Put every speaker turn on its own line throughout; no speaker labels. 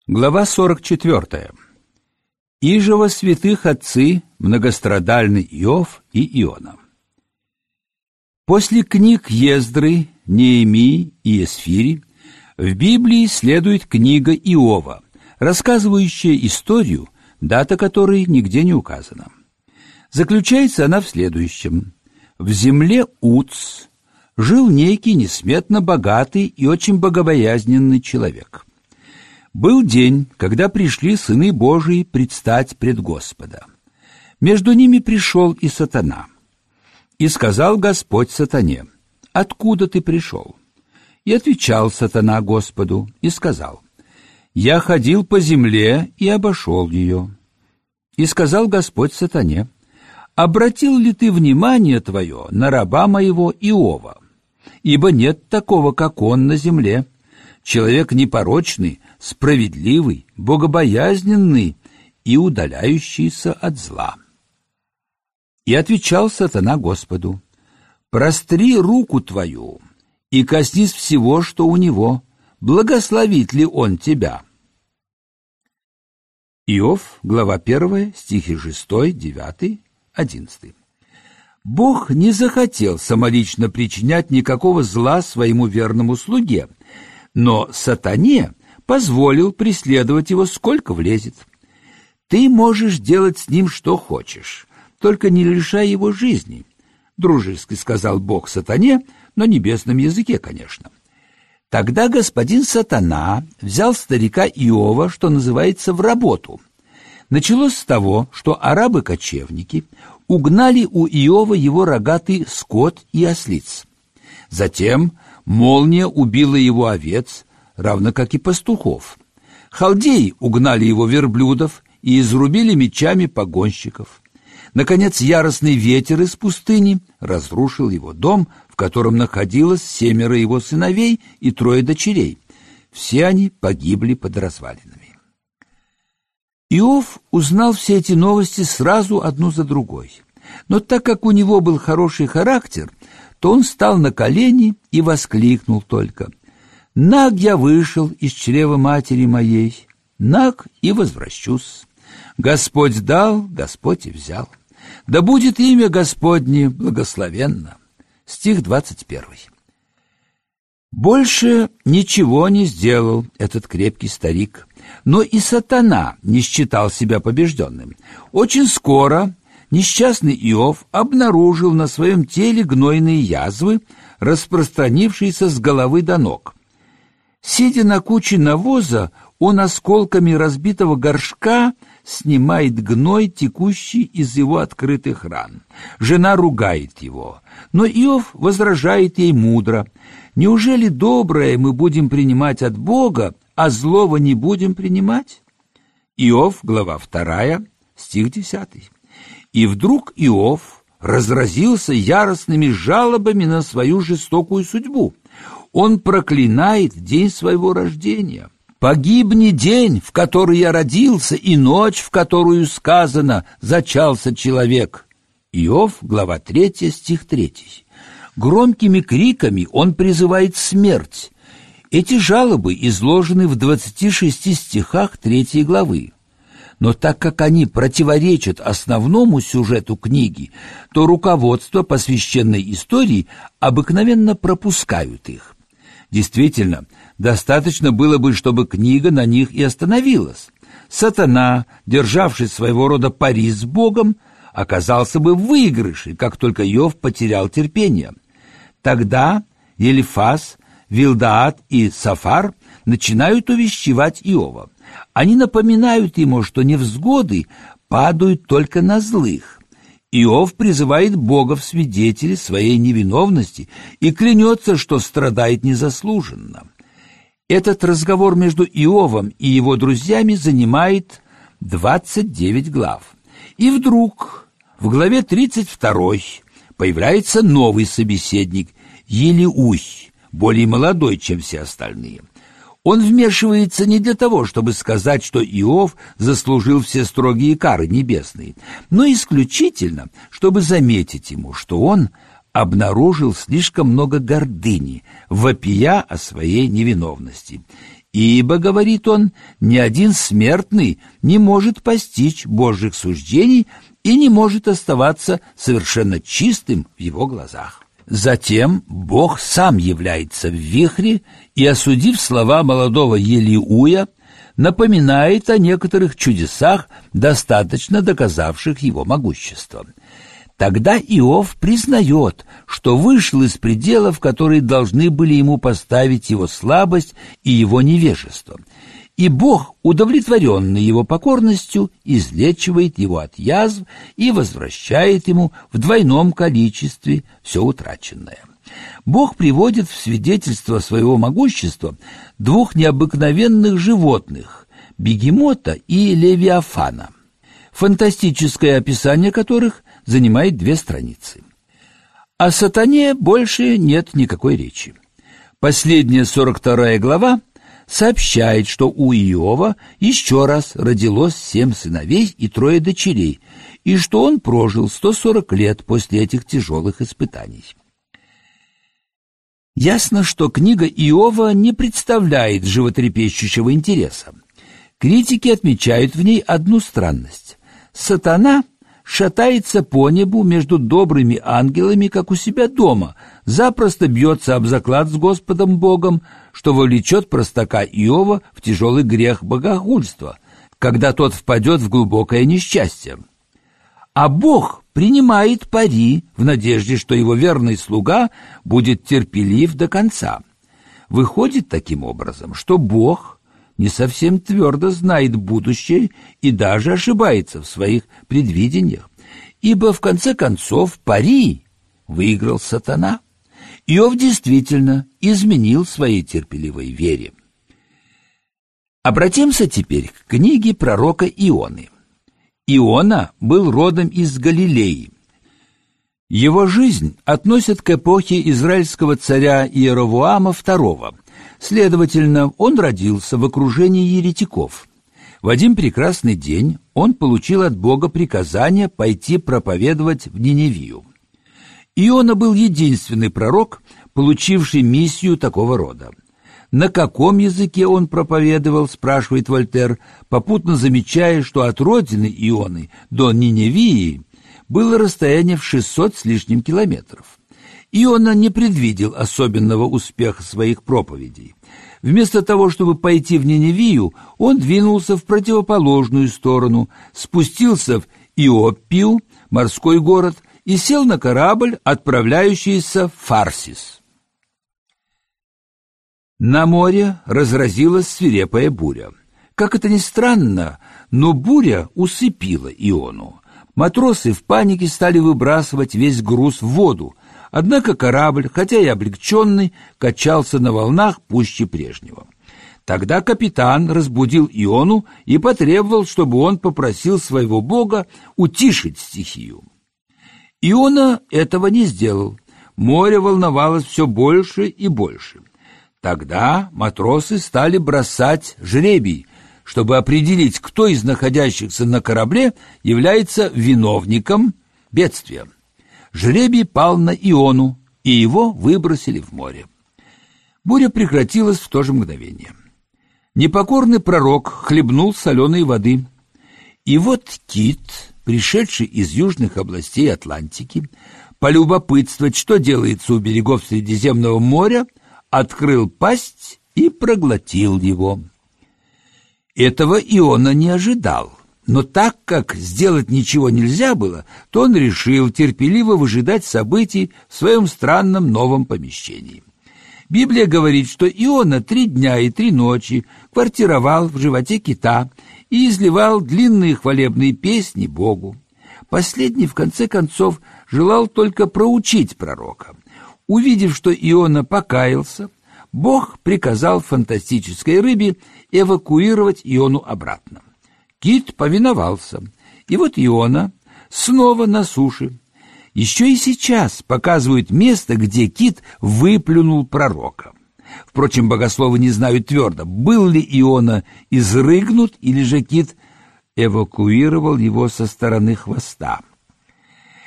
Глава 44. «Иже во святых отцы многострадальный Иов и Иона». После книг Ездры, Неемии и Есфири в Библии следует книга Иова, рассказывающая историю, дата которой нигде не указана. Заключается она в следующем. В земле Уц жил некий несметно богатый и очень богобоязненный человек. Был день, когда пришли сыны Божии предстать пред Господа. Между ними пришел и сатана. И сказал Господь сатане: «Откуда ты пришел?» И отвечал сатана Господу и сказал: «Я ходил по земле и обошел ее». И сказал Господь сатане: «Обратил ли ты внимание твое на раба моего Иова? Ибо нет такого, как он на земле, человек непорочный, справедливый, богобоязненный и удаляющийся от зла». И отвечал сатана Господу: «Простри руку твою и коснись всего, что у него, благословит ли он тебя?» Иов, глава 1, стихи 6, 9, 11. Бог не захотел самолично причинять никакого зла своему верному слуге, но сатане позволил преследовать его сколько влезет. «Ты можешь делать с ним что хочешь, только не лишай его жизни», — дружески сказал Бог сатане, на небесном языке, конечно. Тогда господин сатана взял старика Иова, что называется, в работу. Началось с того, что арабы-кочевники угнали у Иова его рогатый скот и ослиц. Затем молния убила его овец, равно как и пастухов. Халдеи угнали его верблюдов и изрубили мечами погонщиков. Наконец, яростный ветер из пустыни разрушил его дом, в котором находилось 7 его сыновей и 3 дочерей. Все они погибли под развалинами. Иов узнал все эти новости сразу одну за другой. Но так как у него был хороший характер, то он встал на колени и воскликнул только: «Наг я вышел из чрева матери моей, наг и возвращусь. Господь дал, Господь и взял. Да будет имя Господне благословенно». Стих 21. Больше ничего не сделал этот крепкий старик, но и сатана не считал себя побежденным. Очень скоро несчастный Иов обнаружил на своем теле гнойные язвы, распространившиеся с головы до ног. Сидя на куче навоза, он осколками разбитого горшка снимает гной, текущий из его открытых ран. Жена ругает его, но Иов возражает ей мудро: «Неужели доброе мы будем принимать от Бога, а злого не будем принимать?» Иов, глава 2, стих 10. И вдруг Иов разразился яростными жалобами на свою жестокую судьбу. Он проклинает день своего рождения. «Погибни день, в который я родился, и ночь, в которую сказано: зачался человек». Иов, глава 3, стих 3. Громкими криками он призывает смерть. Эти жалобы изложены в 26 стихах 3 главы. Но так как они противоречат основному сюжету книги, то руководство по священной истории обыкновенно пропускают их. Действительно, достаточно было бы, чтобы книга на них и остановилась. Сатана, державший своего рода пари с Богом, оказался бы в выигрыше, как только Иов потерял терпение. Тогда Елифаз, Вилдаат и Сафар начинают увещевать Иова. Они напоминают ему, что невзгоды падают только на злых. Иов призывает Бога в свидетели своей невиновности и клянется, что страдает незаслуженно. Этот разговор между Иовом и его друзьями занимает 29 глав. И вдруг в главе 32 появляется новый собеседник — Елиуй, более молодой, чем все остальные. Он вмешивается не для того, чтобы сказать, что Иов заслужил все строгие кары небесные, но исключительно, чтобы заметить ему, что он обнаружил слишком много гордыни, вопия о своей невиновности. «Ибо, — говорит он, — ни один смертный не может постичь Божьих суждений и не может оставаться совершенно чистым в его глазах». Затем Бог сам является в вихре и, осудив слова молодого Елиуя, напоминает о некоторых чудесах, достаточно доказавших его могущество. Тогда Иов признает, что вышел из пределов, которые должны были ему поставить его слабость и его невежество. И Бог, удовлетворенный его покорностью, излечивает его от язв и возвращает ему в двойном количестве все утраченное. Бог приводит в свидетельство своего могущества двух необыкновенных животных – бегемота и левиафана, фантастическое описание которых занимает 2 страницы. О сатане больше нет никакой речи. Последняя 42 глава сообщает, что у Иова еще раз родилось 7 сыновей и 3 дочерей, и что он прожил 140 лет после этих тяжелых испытаний. Ясно, что книга Иова не представляет животрепещущего интереса. Критики отмечают в ней одну странность. Сатана шатается по небу между добрыми ангелами, как у себя дома, запросто бьется об заклад с Господом Богом, что вовлечет простака Иова в тяжелый грех богохульства, когда тот впадет в глубокое несчастье. А Бог принимает пари в надежде, что его верный слуга будет терпелив до конца. Выходит таким образом, что Бог не совсем твердо знает будущее и даже ошибается в своих предвидениях, ибо в конце концов пари выиграл сатана. Иов действительно изменил своей терпеливой вере. Обратимся теперь к книге пророка Ионы. Иона был родом из Галилеи. Его жизнь относят к эпохе израильского царя Иеровоама II. Следовательно, он родился в окружении еретиков. В один прекрасный день он получил от Бога приказание пойти проповедовать в Ниневию. Иона был единственный пророк, получивший миссию такого рода. На каком языке он проповедовал, спрашивает Вольтер, попутно замечая, что от родины Ионы до Ниневии было расстояние в 600 с лишним километров. Иона не предвидел особенного успеха своих проповедей. Вместо того, чтобы пойти в Ниневию, он двинулся в противоположную сторону, спустился в Иоппию, морской город, и сел на корабль, отправляющийся в Фарсис. На море разразилась свирепая буря. Как это ни странно, но буря усыпила Иону. Матросы в панике стали выбрасывать весь груз в воду, однако корабль, хотя и облегченный, качался на волнах пуще прежнего. Тогда капитан разбудил Иону и потребовал, чтобы он попросил своего бога утишить стихию. Иона этого не сделал. Море волновалось все больше и больше. Тогда матросы стали бросать жребий, чтобы определить, кто из находящихся на корабле является виновником бедствия. Жребий пал на Иону, и его выбросили в море. Буря прекратилась в то же мгновение. Непокорный пророк хлебнул соленой воды. И вот кит, пришедший из южных областей Атлантики, полюбопытствовать, что делается у берегов Средиземного моря, открыл пасть и проглотил его. Этого Иона не ожидал, но так как сделать ничего нельзя было, то он решил терпеливо выжидать событий в своем странном новом помещении. Библия говорит, что Иона 3 дня и 3 ночи квартировал в животе кита и изливал длинные хвалебные песни Богу. Последний, в конце концов, желал только проучить пророка. Увидев, что Иона покаялся, Бог приказал фантастической рыбе эвакуировать Иону обратно. Кит повиновался, и вот Иона снова на суше. Еще и сейчас показывают место, где кит выплюнул пророка. Впрочем, богословы не знают твердо, был ли Иона изрыгнут или же кит эвакуировал его со стороны хвоста.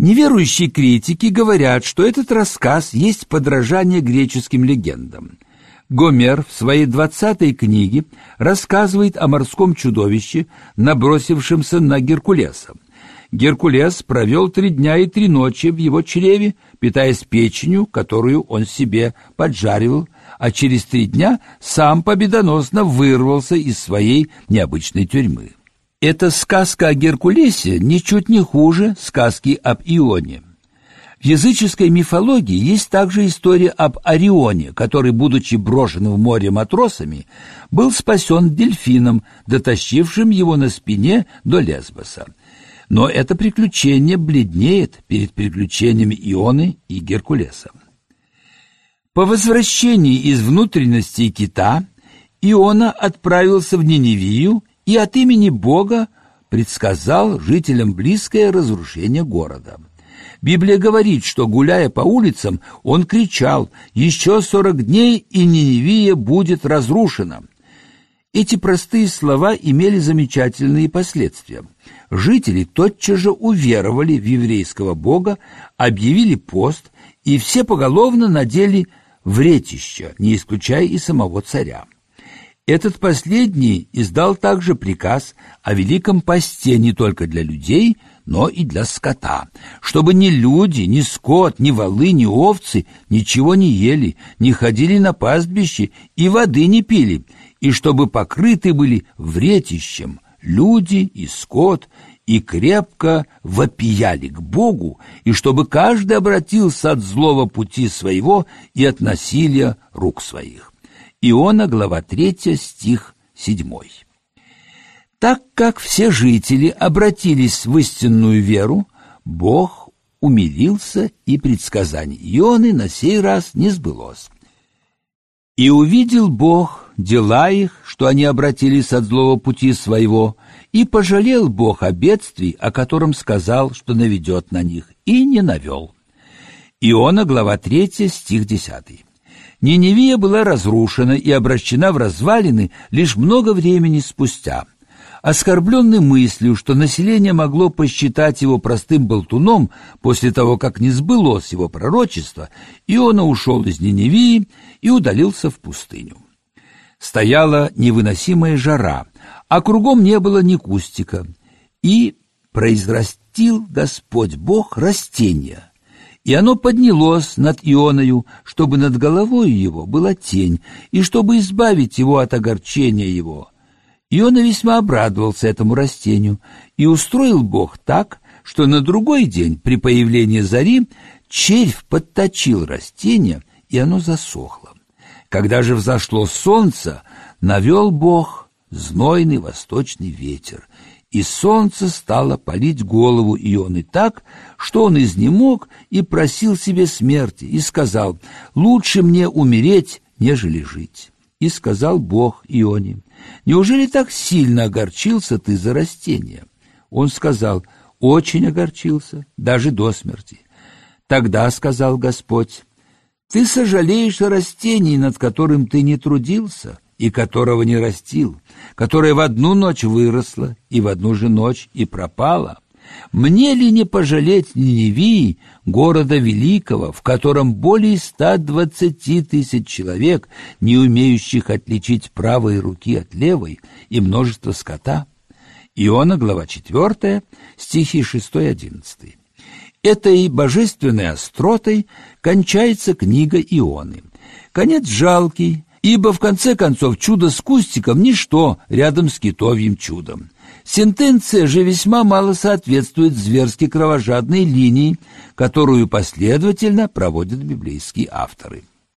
Неверующие критики говорят, что этот рассказ есть подражание греческим легендам. Гомер в своей 20-й книге рассказывает о морском чудовище, набросившемся на Геркулеса. Геркулес провел 3 дня и 3 ночи в его чреве, питаясь печенью, которую он себе поджаривал, а через 3 дня сам победоносно вырвался из своей необычной тюрьмы. Эта сказка о Геркулесе ничуть не хуже сказки об Ионе. В языческой мифологии есть также история об Орионе, который, будучи брошен в море матросами, был спасен дельфином, дотащившим его на спине до Лесбоса. Но это приключение бледнеет перед приключениями Ионы и Геркулеса. По возвращении из внутренностей кита Иона отправился в Ниневию и от имени Бога предсказал жителям близкое разрушение города. Библия говорит, что, гуляя по улицам, он кричал: «Еще 40 дней, и Ниневия будет разрушена». Эти простые слова имели замечательные последствия. Жители тотчас же уверовали в еврейского бога, объявили пост, и все поголовно надели вретища, не исключая и самого царя. Этот последний издал также приказ о великом посте не только для людей, но и для скота, чтобы ни люди, ни скот, ни волы, ни овцы ничего не ели, не ходили на пастбище и воды не пили, и чтобы покрыты были вретищем люди и скот, и крепко вопияли к Богу, и чтобы каждый обратился от злого пути своего и от насилия рук своих. Иона, глава 3, стих 7. Так как все жители обратились в истинную веру, Бог умилился, и предсказание Ионы на сей раз не сбылось. «И увидел Бог дела их, что они обратились от злого пути своего, и пожалел Бог о бедствии, о котором сказал, что наведет на них, и не навел». Иона, глава 3, стих 10. Ниневия была разрушена и обращена в развалины лишь много времени спустя. Оскорбленный мыслью, что население могло посчитать его простым болтуном после того, как не сбылось его пророчество, Иона ушел из Ниневии и удалился в пустыню. Стояла невыносимая жара, а кругом не было ни кустика, и произрастил Господь Бог растение, и оно поднялось над Ионою, чтобы над головой его была тень, и чтобы избавить его от огорчения его. Иона весьма обрадовался этому растению, и устроил Бог так, что на другой день при появлении зари червь подточил растение, и оно засохло. Когда же взошло солнце, навел Бог знойный восточный ветер, и солнце стало палить голову Ионы так, что он изнемог и просил себе смерти, и сказал: «Лучше мне умереть, нежели жить». И сказал Бог Ионе: «Неужели так сильно огорчился ты за растение?» Он сказал: «Очень огорчился, даже до смерти». Тогда сказал Господь: «Ты сожалеешь о растении, над которым ты не трудился и которого не растил, которое в одну ночь выросло и в одну же ночь и пропало. Мне ли не пожалеть Ниневии, города великого, в котором более 120 тысяч человек, не умеющих отличить правой руки от левой, и множество скота?» Иона, глава 4, стихи 6-11. Этой божественной остротой кончается книга Ионы. Конец жалкий, ибо в конце концов чудо с кустиком — ничто рядом с китовьим чудом. Сентенция же весьма мало соответствует зверски кровожадной линии, которую последовательно проводят библейские авторы.